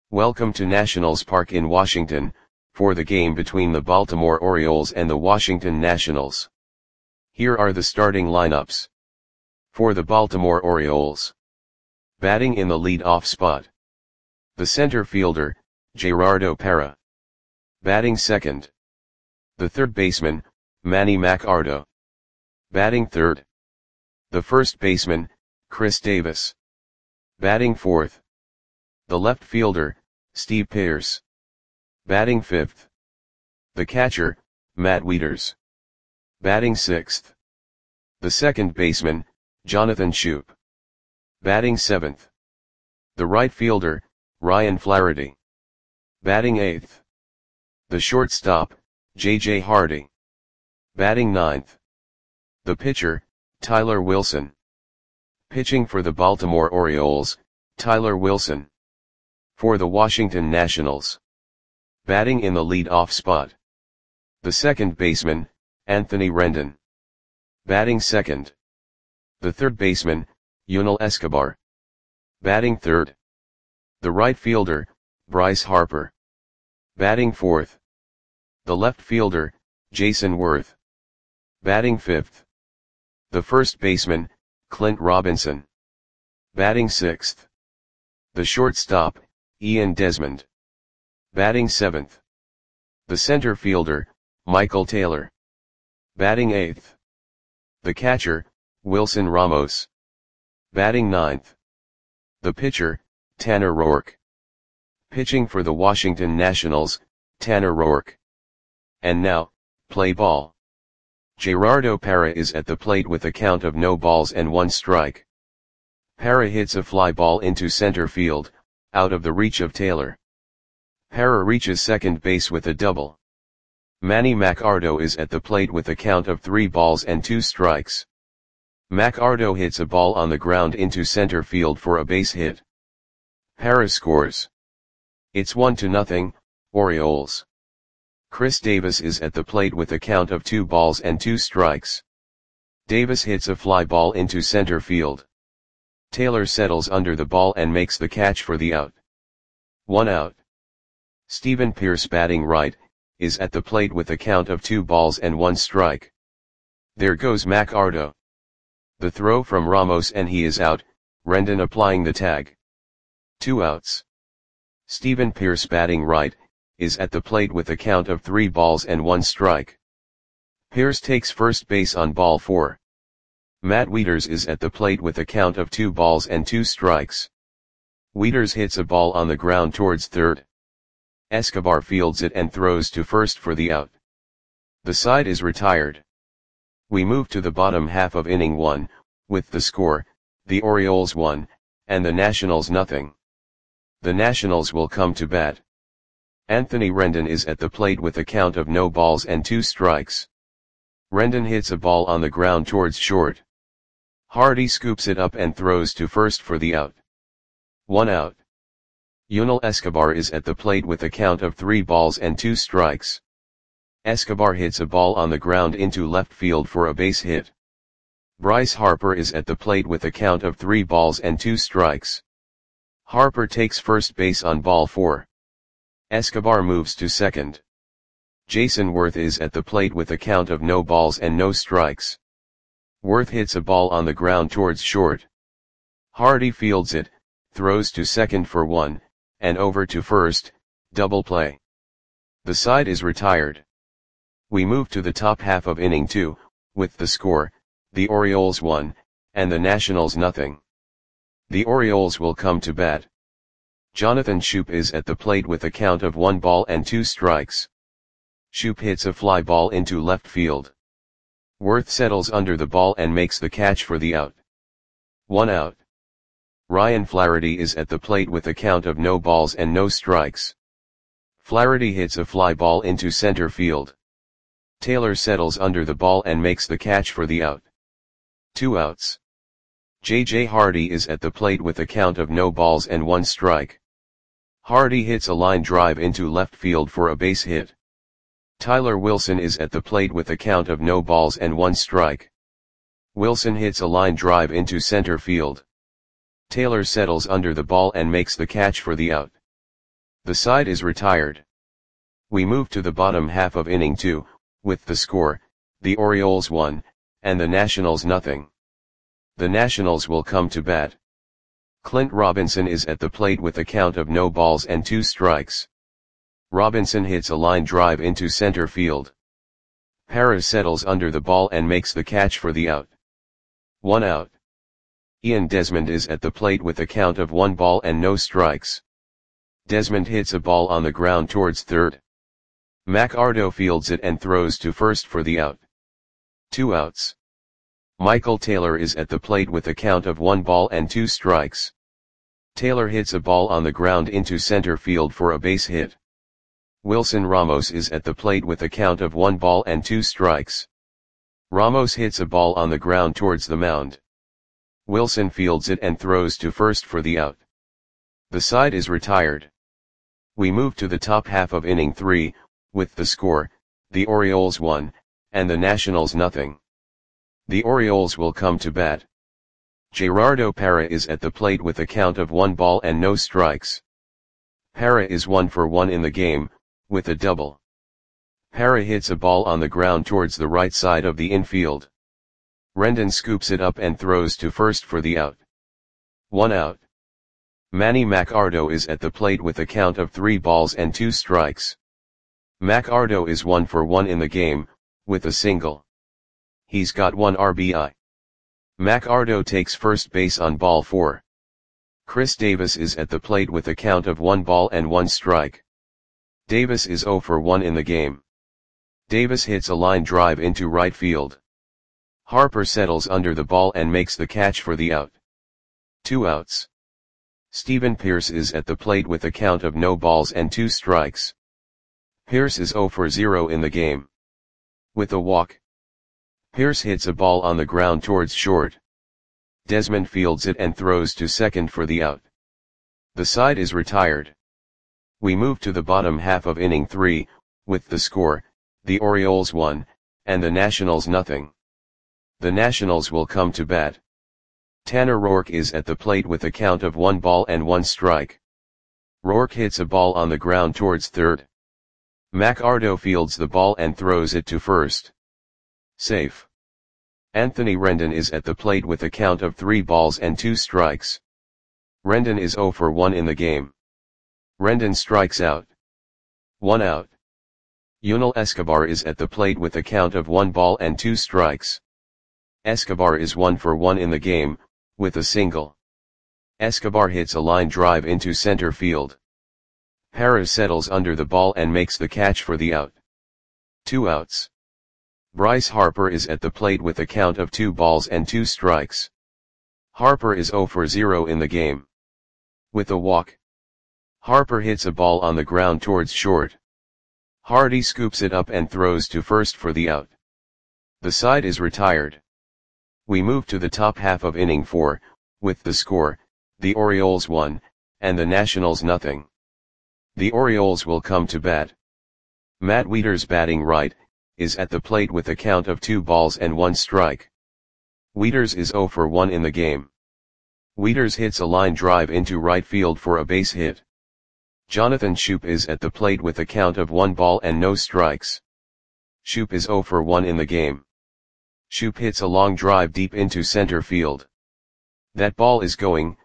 Welcome to Nationals Park in Washington, for the game between the Baltimore Orioles and the Washington Nationals. Here are the starting lineups. For the Baltimore Orioles. Batting in the lead-off spot. The center fielder, Gerardo Parra. Batting second. The third baseman, Manny Machado. Batting third. The first baseman, Chris Davis. Batting fourth. The left fielder, Steve Pearce. Batting fifth. The catcher, Matt Wieters. Batting sixth. The second baseman, Jonathan Schoop. Batting seventh. The right fielder, Ryan Flaherty. Batting eighth. The shortstop, J.J. Hardy. Batting ninth. The pitcher, Tyler Wilson. Pitching for the Baltimore Orioles, Tyler Wilson. For the Washington Nationals. Batting in the lead-off spot. The second baseman, Anthony Rendon. Batting second. The third baseman, Yunel Escobar. Batting third. The right fielder, Bryce Harper. Batting fourth. The left fielder, Jason Worth. Batting fifth. The first baseman, Clint Robinson. Batting sixth. The shortstop, Ian Desmond. Batting seventh. The center fielder, Michael Taylor. Batting eighth. The catcher, Wilson Ramos. Batting ninth. The pitcher, Tanner Roark. Pitching for the Washington Nationals, Tanner Roark. And now, play ball. Gerardo Parra is at the plate with a count of no balls and one strike. Parra hits a fly ball into center field, out of the reach of Taylor. Parra reaches second base with a double. Manny Machado is at the plate with a count of 3 balls and 2 strikes. Machado hits a ball on the ground into center field for a base hit. Parra scores. It's 1-0, Orioles. Chris Davis is at the plate with a count of 2 balls and 2 strikes. Davis hits a fly ball into center field. Taylor settles under the ball and makes the catch for the out. 1 out. Stephen Pearce, batting right, is at the plate with a count of 2 balls and 1 strike. There goes Machado. The throw from Ramos and he is out, Rendon applying the tag. 2 outs. Stephen Pearce, batting right, is at the plate with a count of 3 balls and 1 strike. Pearce takes first base on ball 4. Matt Wieters is at the plate with a count of 2 balls and 2 strikes. Wieters hits a ball on the ground towards third. Escobar fields it and throws to first for the out. The side is retired. We move to the bottom half of inning 1, with the score, the Orioles 1, and the Nationals 0. The Nationals will come to bat. Anthony Rendon is at the plate with a count of no balls and 2 strikes. Rendon hits a ball on the ground towards short. Hardy scoops it up and throws to first for the out. 1 out. Yunel Escobar is at the plate with a count of 3 balls and 2 strikes. Escobar hits a ball on the ground into left field for a base hit. Bryce Harper is at the plate with a count of 3 balls and 2 strikes. Harper takes first base on ball 4. Escobar moves to second. Jason Worth is at the plate with a count of no balls and no strikes. Worth hits a ball on the ground towards short. Hardy fields it, throws to second for 1, and over to first, double play. The side is retired. We move to the top half of inning 2, with the score, the Orioles 1, and the Nationals 0. The Orioles will come to bat. Jonathan Schoop is at the plate with a count of 1 ball and 2 strikes. Schoop hits a fly ball into left field. Worth settles under the ball and makes the catch for the out. 1 out. Ryan Flaherty is at the plate with a count of no balls and no strikes. Flaherty hits a fly ball into center field. Taylor settles under the ball and makes the catch for the out. 2 outs. J.J. Hardy is at the plate with a count of no balls and 1 strike. Hardy hits a line drive into left field for a base hit. Tyler Wilson is at the plate with a count of no balls and 1 strike. Wilson hits a line drive into center field. Taylor settles under the ball and makes the catch for the out. The side is retired. We move to the bottom half of inning 2, with the score, the Orioles 1, and the Nationals nothing. The Nationals will come to bat. Clint Robinson is at the plate with a count of no balls and 2 strikes. Robinson hits a line drive into center field. Parra settles under the ball and makes the catch for the out. 1 out. Ian Desmond is at the plate with a count of 1 ball and no strikes. Desmond hits a ball on the ground towards third. McArdo fields it and throws to first for the out. 2 outs. Michael Taylor is at the plate with a count of 1 ball and 2 strikes. Taylor hits a ball on the ground into center field for a base hit. Wilson Ramos is at the plate with a count of 1 ball and 2 strikes. Ramos hits a ball on the ground towards the mound. Wilson fields it and throws to first for the out. The side is retired. We move to the top half of inning 3, with the score, the Orioles 1, and the Nationals nothing. The Orioles will come to bat. Gerardo Parra is at the plate with a count of 1 ball and no strikes. Parra is 1 for 1 in the game, with a double. Parra hits a ball on the ground towards the right side of the infield. Rendon scoops it up and throws to first for the out. 1 out. Manny McArdo is at the plate with a count of 3 balls and 2 strikes. McArdo is 1 for 1 in the game, with a single. He's got 1 RBI. McArdo takes first base on ball 4. Chris Davis is at the plate with a count of 1 ball and 1 strike. Davis is 0 for 1 in the game. Davis hits a line drive into right field. Harper settles under the ball and makes the catch for the out. 2 outs. Steven Pearce is at the plate with a count of no balls and 2 strikes. Pearce is 0 for 0 in the game. With a walk. Pearce hits a ball on the ground towards short. Desmond fields it and throws to second for the out. The side is retired. We move to the bottom half of inning 3, with the score, the Orioles 1, and the Nationals nothing. The Nationals will come to bat. Tanner Roark is at the plate with a count of 1 ball and 1 strike. Roark hits a ball on the ground towards third. McArdo fields the ball and throws it to first. Safe. Anthony Rendon is at the plate with a count of 3 balls and 2 strikes. Rendon is 0 for 1 in the game. Rendon strikes out. 1 out. Yunel Escobar is at the plate with a count of 1 ball and 2 strikes. Escobar is 1 for 1 in the game, with a single. Escobar hits a line drive into center field. Parra settles under the ball and makes the catch for the out. 2 outs. Bryce Harper is at the plate with a count of 2 balls and 2 strikes. Harper is 0 for 0 in the game. With a walk. Harper hits a ball on the ground towards short. Hardy scoops it up and throws to first for the out. The side is retired. We move to the top half of inning 4, with the score, the Orioles 1, and the Nationals nothing. The Orioles will come to bat. Matt Wieters batting right, is at the plate with a count of 2 balls and 1 strike. Wieters is 0 for 1 in the game. Wieters hits a line drive into right field for a base hit. Jonathan Schoop is at the plate with a count of 1 ball and no strikes. Schoop is 0 for 1 in the game. Schoop hits a long drive deep into center field. That ball is gone.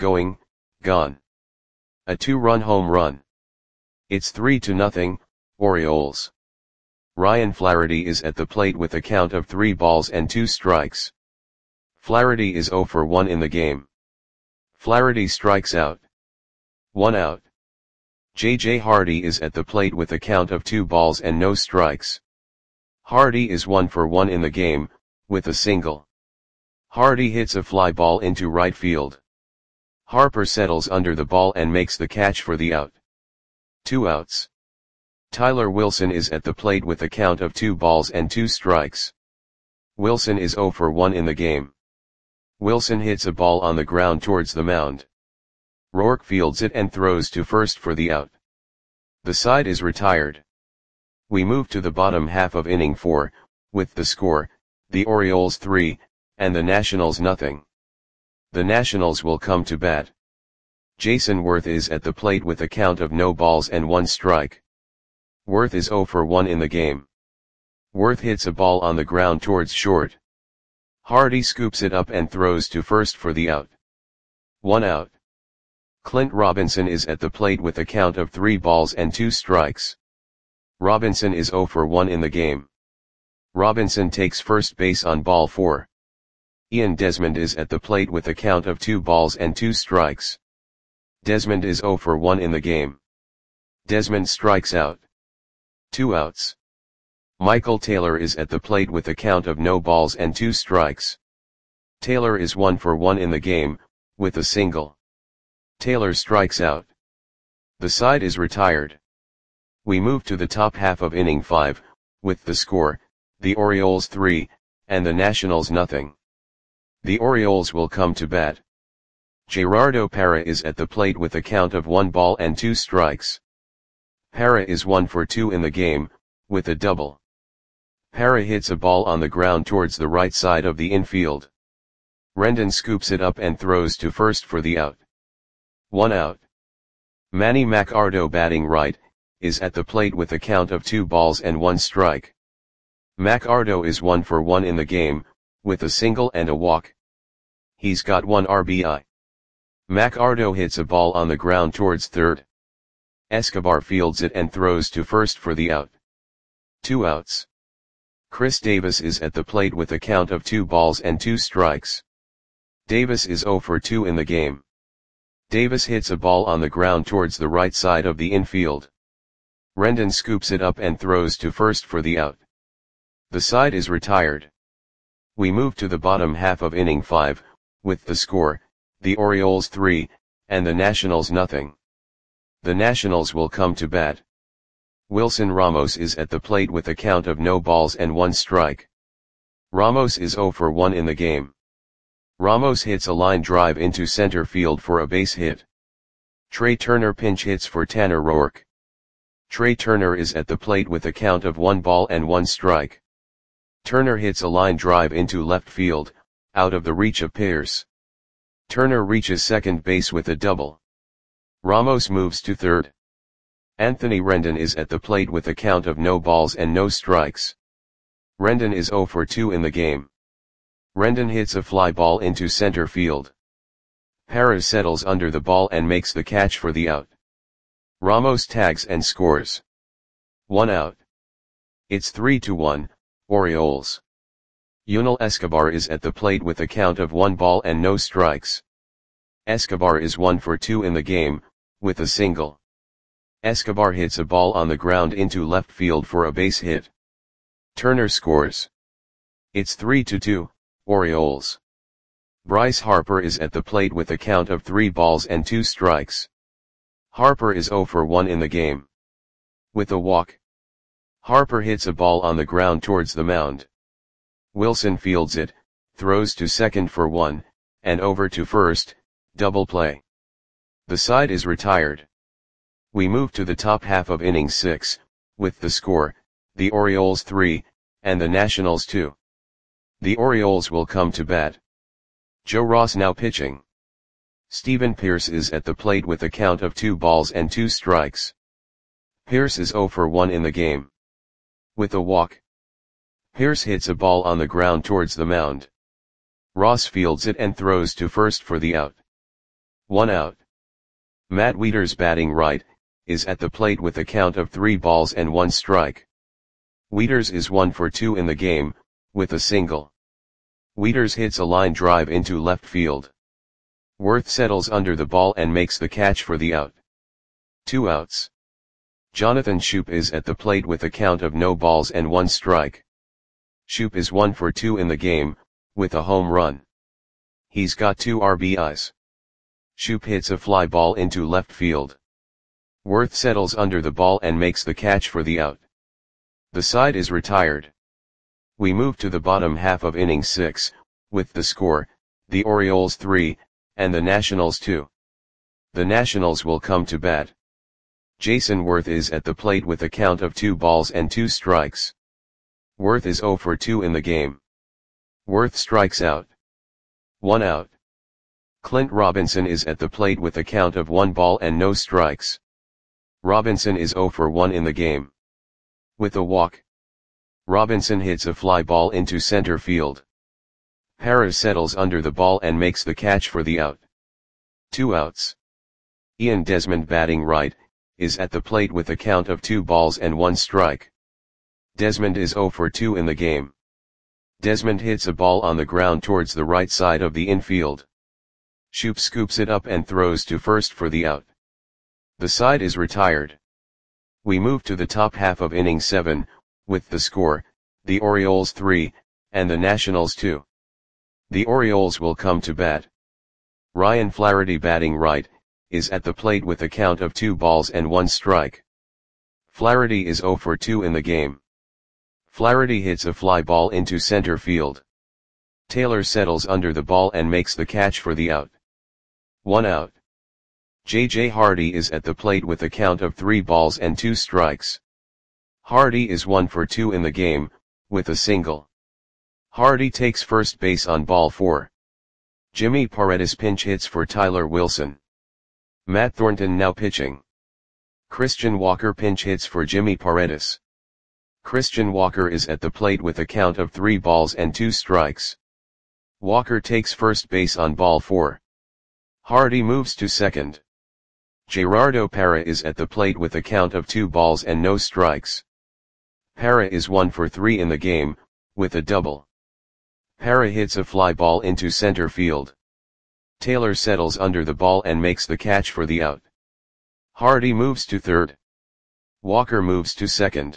A 2-run home run. It's 3-0, Orioles. Ryan Flaherty is at the plate with a count of 3 balls and 2 strikes. Flaherty is 0 for 1 in the game. Flaherty strikes out. 1 out. J.J. Hardy is at the plate with a count of 2 balls and no strikes. Hardy is 1 for 1 in the game, with a single. Hardy hits a fly ball into right field. Harper settles under the ball and makes the catch for the out. 2 outs. Tyler Wilson is at the plate with a count of 2 balls and 2 strikes. Wilson is 0 for 1 in the game. Wilson hits a ball on the ground towards the mound. Roark fields it and throws to first for the out. The side is retired. We move to the bottom half of inning 4, with the score, the Orioles 3, and the Nationals nothing. The Nationals will come to bat. Jason Worth is at the plate with a count of no balls and 1 strike. Worth is 0 for 1 in the game. Worth hits a ball on the ground towards short. Hardy scoops it up and throws to first for the out. 1 out. Clint Robinson is at the plate with a count of 3 balls and 2 strikes. Robinson is 0 for 1 in the game. Robinson takes first base on ball 4. Ian Desmond is at the plate with a count of 2 balls and 2 strikes. Desmond is 0 for 1 in the game. Desmond strikes out. 2 outs. Michael Taylor is at the plate with a count of no balls and 2 strikes. Taylor is 1 for 1 in the game, with a single. Taylor strikes out. The side is retired. We move to the top half of inning 5, with the score, the Orioles 3, and the Nationals nothing. The Orioles will come to bat. Gerardo Parra is at the plate with a count of 1 ball and 2 strikes. Parra is 1 for 2 in the game, with a double. Parra hits a ball on the ground towards the right side of the infield. Rendon scoops it up and throws to first for the out. 1 out. Manny Machado, batting right, is at the plate with a count of 2 balls and 1 strike. Machado is 1 for 1 in the game, with a single and a walk. He's got 1 RBI. Machado hits a ball on the ground towards third. Escobar fields it and throws to first for the out. 2 outs. Chris Davis is at the plate with a count of 2 balls and 2 strikes. Davis is 0 for 2 in the game. Davis hits a ball on the ground towards the right side of the infield. Rendon scoops it up and throws to first for the out. The side is retired. We move to the bottom half of inning 5, with the score, the Orioles 3, and the Nationals nothing. The Nationals will come to bat. Wilson Ramos is at the plate with a count of no balls and 1 strike. Ramos is 0 for 1 in the game. Ramos hits a line drive into center field for a base hit. Trey Turner pinch hits for Tanner Roark. Trey Turner is at the plate with a count of 1 ball and 1 strike. Turner hits a line drive into left field, out of the reach of Pierce. Turner reaches second base with a double. Ramos moves to third. Anthony Rendon is at the plate with a count of no balls and no strikes. Rendon is 0 for 2 in the game. Rendon hits a fly ball into center field. Parra settles under the ball and makes the catch for the out. Ramos tags and scores. 1 out. It's 3-1, Orioles. Yunel Escobar is at the plate with a count of 1 ball and no strikes. Escobar is 1 for 2 in the game, with a single. Escobar hits a ball on the ground into left field for a base hit. Turner scores. It's 3-2, Orioles. Bryce Harper is at the plate with a count of 3 balls and 2 strikes. Harper is 0 for 1 in the game. With a walk. Harper hits a ball on the ground towards the mound. Wilson fields it, throws to second for 1, and over to first, double play. The side is retired. We move to the top half of inning 6, with the score, the Orioles 3, and the Nationals 2. The Orioles will come to bat. Joe Ross now pitching. Steven Pierce is at the plate with a count of 2 balls and 2 strikes. Pierce is 0 for 1 in the game. With a walk. Pierce hits a ball on the ground towards the mound. Ross fields it and throws to first for the out. 1 out. Matt Wieters, batting right, is at the plate with a count of 3 balls and 1 strike. Wieters is 1 for 2 in the game, with a single. Wieters hits a line drive into left field. Worth settles under the ball and makes the catch for the out. 2 outs. Jonathan Schoop is at the plate with a count of no balls and 1 strike. Schoop is 1 for 2 in the game, with a home run. He's got 2 RBIs. Schoop hits a fly ball into left field. Worth settles under the ball and makes the catch for the out. The side is retired. We move to the bottom half of inning 6, with the score, the Orioles 3, and the Nationals 2. The Nationals will come to bat. Jason Worth is at the plate with a count of 2 balls and 2 strikes. Worth is 0 for 2 in the game. Worth strikes out. 1 out. Clint Robinson is at the plate with a count of 1 ball and no strikes. Robinson is 0 for 1 in the game. With a walk, Robinson hits a fly ball into center field. Parra settles under the ball and makes the catch for the out. 2 outs. Ian Desmond, batting right, is at the plate with a count of 2 balls and 1 strike. Desmond is 0 for 2 in the game. Desmond hits a ball on the ground towards the right side of the infield. Shoop scoops it up and throws to first for the out. The side is retired. We move to the top half of inning 7, with the score, the Orioles 3, and the Nationals 2. The Orioles will come to bat. Ryan Flaherty, batting right, is at the plate with a count of 2 balls and 1 strike. Flaherty is 0 for 2 in the game. Flaherty hits a fly ball into center field. Taylor settles under the ball and makes the catch for the out. 1 out. J.J. Hardy is at the plate with a count of 3 balls and 2 strikes. Hardy is 1 for 2 in the game, with a single. Hardy takes first base on ball 4. Jimmy Paredes pinch hits for Tyler Wilson. Matt Thornton now pitching. Christian Walker pinch hits for Jimmy Paredes. Christian Walker is at the plate with a count of 3 balls and 2 strikes. Walker takes first base on ball 4. Hardy moves to second. Gerardo Parra is at the plate with a count of 2 balls and no strikes. Parra is 1 for 3 in the game, with a double. Parra hits a fly ball into center field. Taylor settles under the ball and makes the catch for the out. Hardy moves to third. Walker moves to second.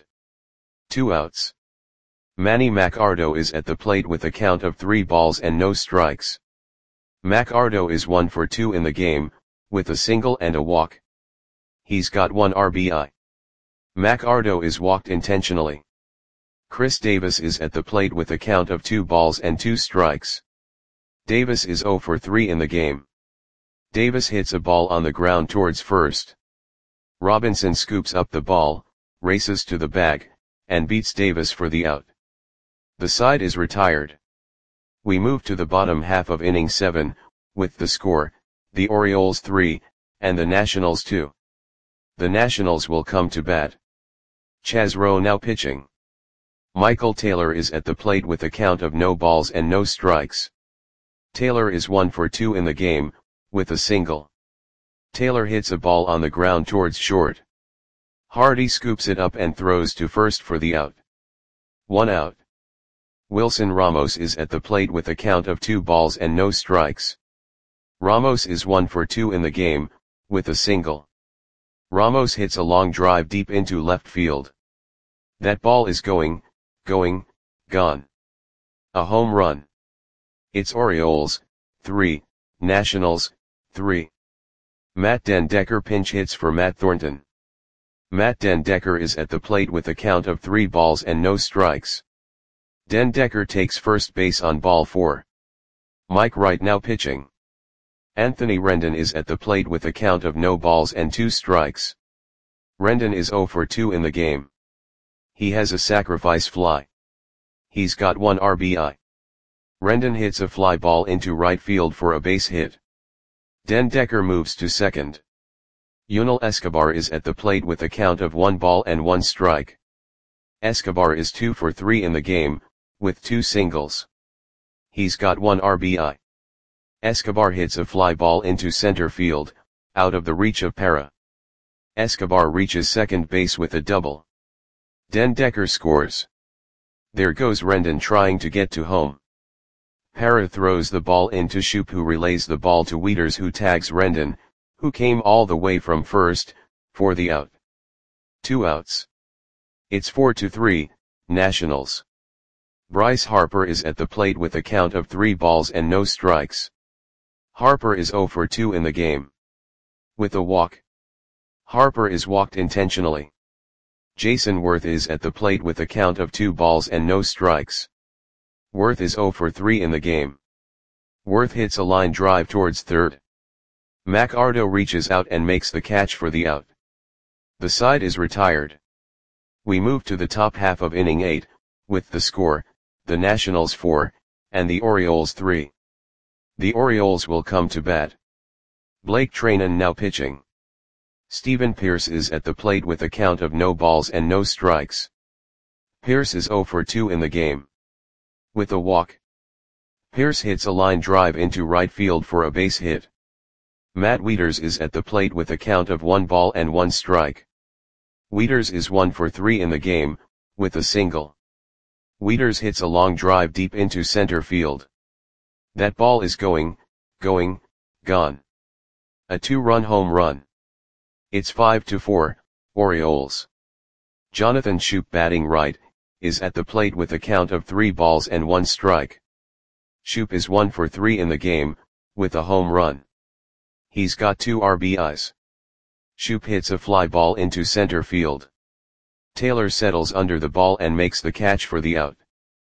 2 outs. Manny Machado is at the plate with a count of 3 balls and no strikes. Machado is 1 for 2 in the game, with a single and a walk. He's got 1 RBI. Machado is walked intentionally. Chris Davis is at the plate with a count of 2 balls and 2 strikes. Davis is 0 for 3 in the game. Davis hits a ball on the ground towards first. Robinson scoops up the ball, races to the bag, and beats Davis for the out. The side is retired. We move to the bottom half of inning 7, with the score, the Orioles 3, and the Nationals 2. The Nationals will come to bat. Chaz Rowe now pitching. Michael Taylor is at the plate with a count of no balls and no strikes. Taylor is 1 for 2 in the game, with a single. Taylor hits a ball on the ground towards short. Hardy scoops it up and throws to first for the out. 1 out. Wilson Ramos is at the plate with a count of 2 balls and no strikes. Ramos is 1 for 2 in the game, with a single. Ramos hits a long drive deep into left field. That ball is gone. A home run. It's Orioles 3, Nationals 3. Matt Den Decker pinch hits for Matt Thornton. Matt Den Decker is at the plate with a count of 3 balls and no strikes. Den Decker takes first base on ball 4. Mike Wright now pitching. Anthony Rendon is at the plate with a count of no balls and 2 strikes. Rendon is 0 for 2 in the game. He has a sacrifice fly. He's got 1 RBI. Rendon hits a fly ball into right field for a base hit. Den Decker moves to second. Yunel Escobar is at the plate with a count of 1 ball and 1 strike. Escobar is 2 for 3 in the game, with 2 singles. He's got 1 RBI. Escobar hits a fly ball into center field, out of the reach of Parra. Escobar reaches second base with a double. Den Decker scores. There goes Rendon trying to get to home. Parra throws the ball into Shoop, who relays the ball to Wieters, who tags Rendon, who came all the way from first, for the out. 2 outs. It's 4-3, Nationals. Bryce Harper is at the plate with a count of 3 balls and no strikes. Harper is 0 for 2 in the game. With a walk. Harper is walked intentionally. Jason Worth is at the plate with a count of 2 balls and no strikes. Worth is 0 for 3 in the game. Worth hits a line drive towards third. Machado reaches out and makes the catch for the out. The side is retired. We move to the top half of inning 8, with the score, the Nationals 4, and the Orioles 3. The Orioles will come to bat. Blake Treinen now pitching. Steven Pearce is at the plate with a count of no balls and no strikes. Pearce is 0 for 2 in the game. With a walk. Pearce hits a line drive into right field for a base hit. Matt Wieters is at the plate with a count of 1 ball and 1 strike. Wieters is 1 for 3 in the game, with a single. Wieters hits a long drive deep into center field. That ball is gone. A 2-run home run. It's 5-4, Orioles. Jonathan Schoop batting right, is at the plate with a count of 3 balls and 1 strike. Schoop is 1 for 3 in the game, with a home run. He's got 2 RBIs. Schoop hits a fly ball into center field. Taylor settles under the ball and makes the catch for the out.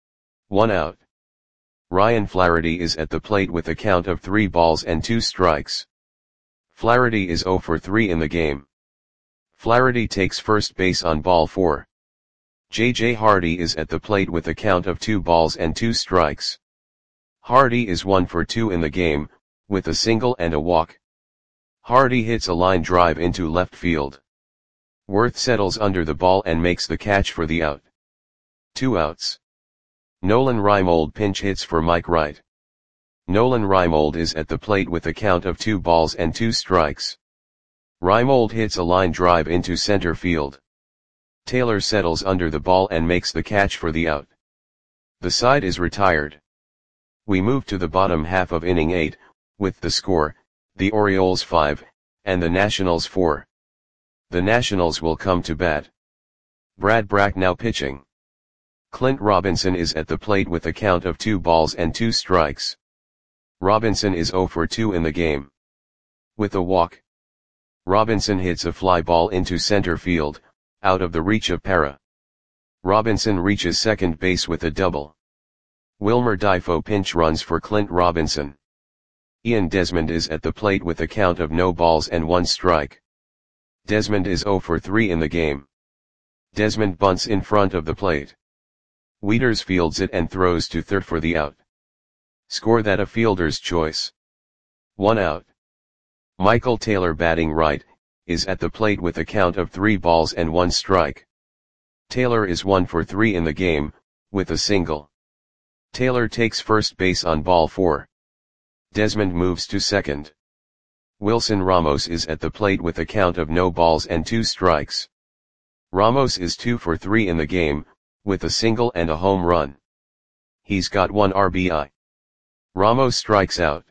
1 out. Ryan Flaherty is at the plate with a count of 3 balls and 2 strikes. Flaherty is 0 for 3 in the game. Flaherty takes first base on ball 4. J.J. Hardy is at the plate with a count of 2 balls and 2 strikes. Hardy is 1 for 2 in the game, with a single and a walk. Hardy hits a line drive into left field. Worth settles under the ball and makes the catch for the out. 2 outs. Nolan Reimold pinch hits for Mike Wright. Nolan Reimold is at the plate with a count of 2 balls and 2 strikes. Reimold hits a line drive into center field. Taylor settles under the ball and makes the catch for the out. The side is retired. We move to the bottom half of inning 8, with the score, the Orioles 5, and the Nationals 4. The Nationals will come to bat. Brad Brach now pitching. Clint Robinson is at the plate with a count of 2 balls and 2 strikes. Robinson is 0 for 2 in the game. With a walk. Robinson hits a fly ball into center field, out of the reach of Parra. Robinson reaches second base with a double. Wilmer Difo pinch runs for Clint Robinson. Ian Desmond is at the plate with a count of no balls and 1 strike. Desmond is 0 for 3 in the game. Desmond bunts in front of the plate. Wieters fields it and throws to third for the out. Score that a fielder's choice. 1 out. Michael Taylor batting right, is at the plate with a count of 3 balls and 1 strike. Taylor is 1 for 3 in the game, with a single. Taylor takes first base on ball 4. Desmond moves to second. Wilson Ramos is at the plate with a count of no balls and 2 strikes. Ramos is 2 for 3 in the game, with a single and a home run. He's got 1 RBI. Ramos strikes out.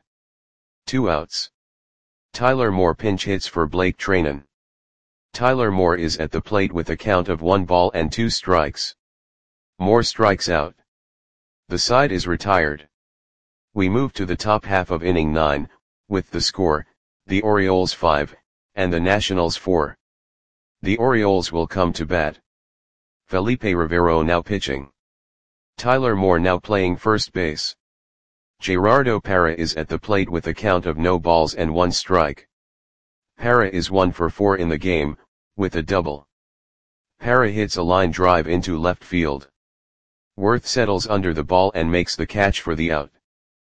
2 outs. Tyler Moore pinch hits for Blake Treinen. Tyler Moore is at the plate with a count of 1 ball and 2 strikes. Moore strikes out. The side is retired. We move to the top half of inning 9, with the score, the Orioles 5, and the Nationals 4. The Orioles will come to bat. Felipe Rivero now pitching. Tyler Moore now playing first base. Gerardo Parra is at the plate with a count of no balls and 1 strike. Parra is 1 for 4 in the game, with a double. Parra hits a line drive into left field. Worth settles under the ball and makes the catch for the out.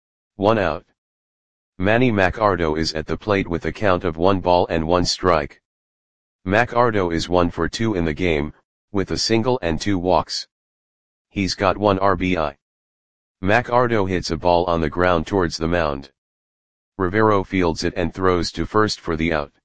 1 out. Manny Machado is at the plate with a count of 1 ball and 1 strike. Machado is 1 for 2 in the game, with a single and 2 walks. He's got 1 RBI. Machado hits a ball on the ground towards the mound. Rivero fields it and throws to first for the out.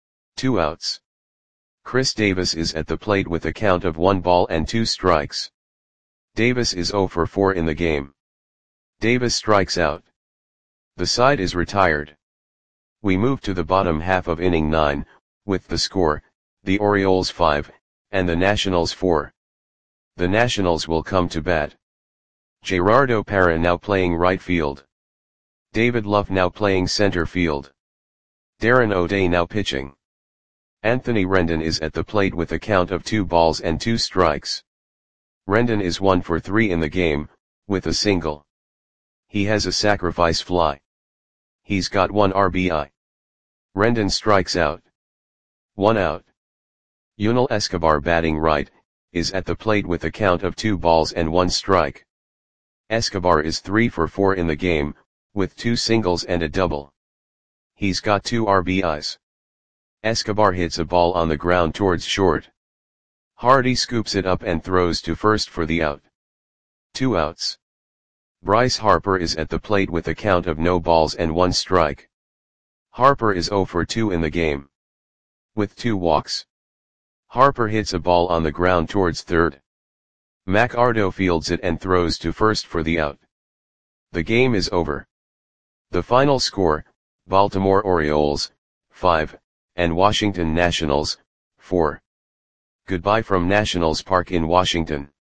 2 outs. Chris Davis is at the plate with a count of 1 ball and 2 strikes. Davis is 0 for 4 in the game. Davis strikes out. The side is retired. We move to the bottom half of inning 9, with the score, the Orioles 5, and the Nationals 4. The Nationals will come to bat. Gerardo Parra now playing right field. David Luff now playing center field. Darren O'Day now pitching. Anthony Rendon is at the plate with a count of 2 balls and 2 strikes. Rendon is 1 for 3 in the game, with a single. He has a sacrifice fly. He's got 1 RBI. Rendon strikes out. 1 out. Yunel Escobar batting right, is at the plate with a count of 2 balls and 1 strike. Escobar is 3 for 4 in the game, with 2 singles and a double. He's got 2 RBIs. Escobar hits a ball on the ground towards short. Hardy scoops it up and throws to first for the out. 2 outs. Bryce Harper is at the plate with a count of no balls and 1 strike. Harper is 0 for 2 in the game, with 2 walks. Harper hits a ball on the ground towards third. McArdo fields it and throws to first for the out. The game is over. The final score, Baltimore Orioles, 5, and Washington Nationals, 4. Goodbye from Nationals Park in Washington.